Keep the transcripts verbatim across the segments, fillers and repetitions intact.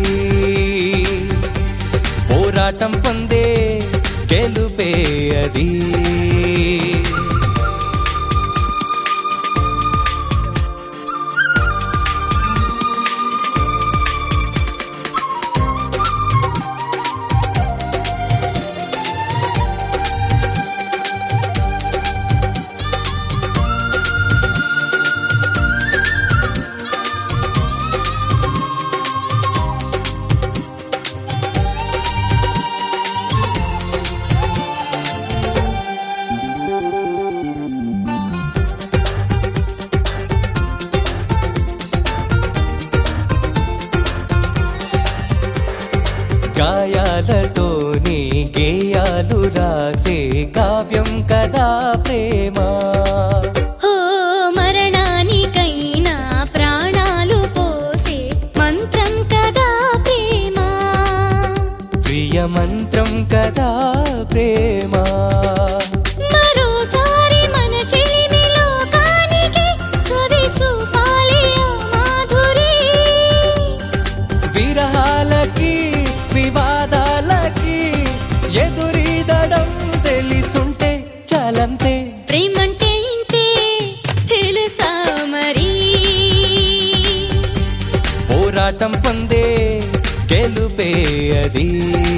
పోరాటం పొందే గెలుపే అది. గాయాలతోనే గేయాలు రాసే కావ్యం కదా ప్రేమ. ఓ మరణానికైనా ప్రాణాలు పోసే మంత్రం కదా ప్రేమ. ప్రియ మంత్రం కదా ప్రేమ. మరోసారి మన చెలిమి లోకానికి చవి చూపాలి ఆ మాధురి. విరహాలకి వివాదాలకి ఎదురీదడం తెలిసుంటే చాలంతే. ప్రేమంటే ఇంతే తెలుసా మరి. పోరాటం పొందే గెలుపే అది.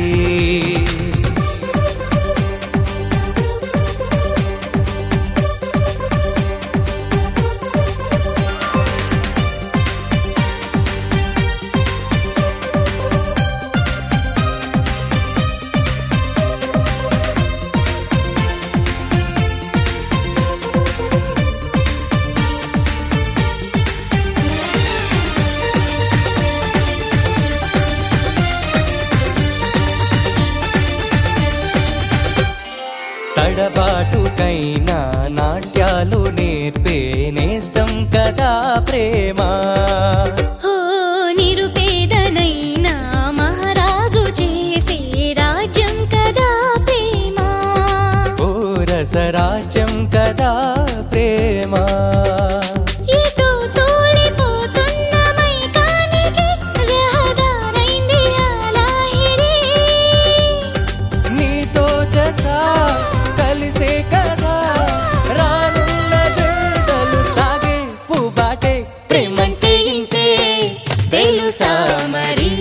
తడబాటుకైనా నాట్యాలు నేర్పే నేస్తం కదా ప్రేమ. ఓ నిరుపేదనైనా మహారాజు చేసే రాజ్యం కదా ప్రేమ. ఓ రసరాజ్యం కదా ప్రేమ. ఇటు తూలిపోతున్న మైకానికి రహదారైంది ఆ లాహిరి. నీతో జత కలిసే కదా రానున్న జంటలు సాగే పూబాటే. ప్రేమంటే ఇంతే తెలుసా మరి.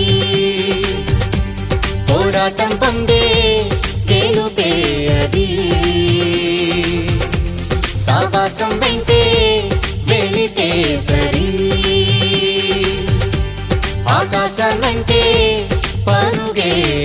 పోరాటం పొందే గెలుపే అది. సావాసం వెంటే వెళితే సరి. ఆకాశం అంటే పరుగే